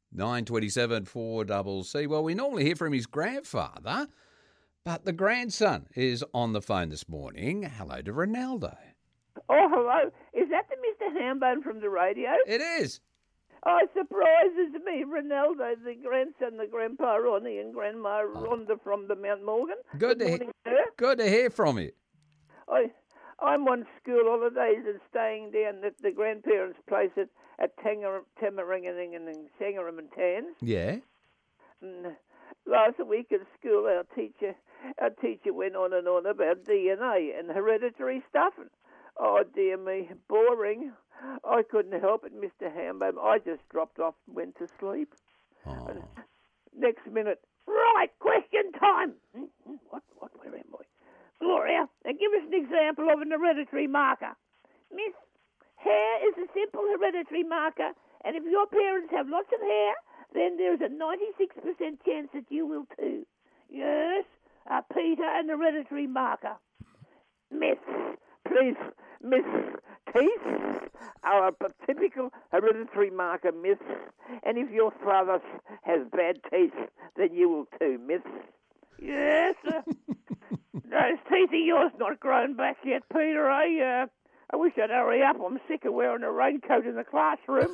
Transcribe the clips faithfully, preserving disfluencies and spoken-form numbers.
nine twenty-seven four double C. Well, we normally hear from his grandfather, but the grandson is on the phone this morning. Hello to Ronaldo. Oh, hello. Is that the Mister Hambone from the radio? It is. Oh, surprises me. Ronaldo, the grandson, the grandpa Ronnie and grandma Rhonda from the Mount Morgan. Good, Good to morning, he- sir. Good to hear from you. I, I'm on school holidays and staying down at the grandparents' place at, at Tanger, Tamaringaning and Sangarum and Tans. Yeah. And last week at school, our teacher, our teacher went on and on about D N A and hereditary stuff. Oh, dear me, boring. I couldn't help it, Mister Hambone. I just dropped off and went to sleep. Oh. And next minute, right, question time. What, what, where am I? Gloria, now give us an example of an hereditary marker. Miss, hair is a simple hereditary marker, and if your parents have lots of hair, then there's a ninety-six percent chance that you will too. Yes, uh, Peter, an hereditary marker. Miss, please, Miss, teeth are a typical hereditary marker, Miss, and if your father has bad teeth, then you will too, Miss. Yes, uh, those teeth of yours not grown back yet, Peter, eh? Uh, I wish I'd hurry up. I'm sick of wearing a raincoat in the classroom.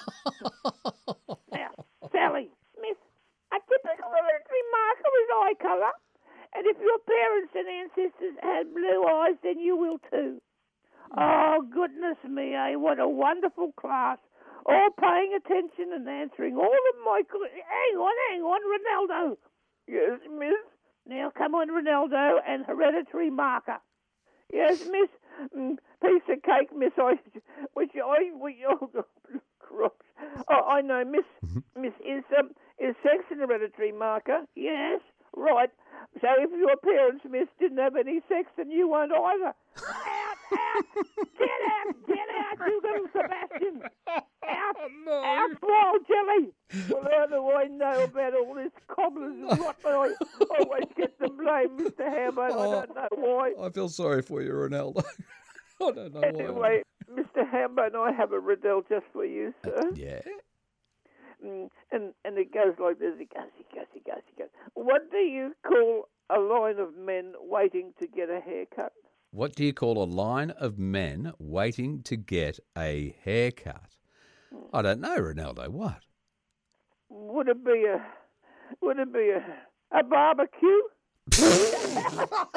Now, Sally, Miss, a typical hereditary marker is eye colour, and if your parents and ancestors had blue eyes, then you will too. Oh, goodness me, eh? What a wonderful class. All paying attention and answering all of my... Hang on, hang on, Ronaldo. Yes, miss? Now, come on, Ronaldo, and hereditary marker. Yes, miss? Mm, piece of cake, miss. I, which I... Which, oh, crops. Oh, I know, miss. Miss, is, um, is sex an hereditary marker? Yes. Right. So if your parents, miss, didn't have any sex, then you won't either. Out, out, get out, get out, you little Sebastian. Out, No. out, wild jelly. Well, how do I know about all this cobbler's rot? I always get the blame, Mister Hambone. Oh. I don't know why. I feel sorry for you, Ronaldo. I don't know why. Anyway, Mister Hambone, I have a riddle just for you, sir. Yeah? Mm, and and it goes like this. It goes, it goes, it goes, it goes. What do you call a line of men waiting to get a haircut? What do you call a line of men waiting to get a haircut? I don't know, Ronaldo. What? Would it be a would it be a a barbecue? oh,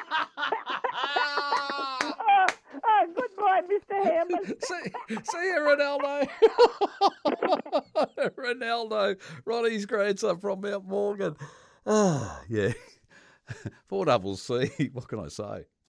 oh, goodbye, Mister Hammond. see, see you, Ronaldo. Ronaldo, Ronnie's grandson from Mount Morgan. Ah, yeah. Four double C. What can I say?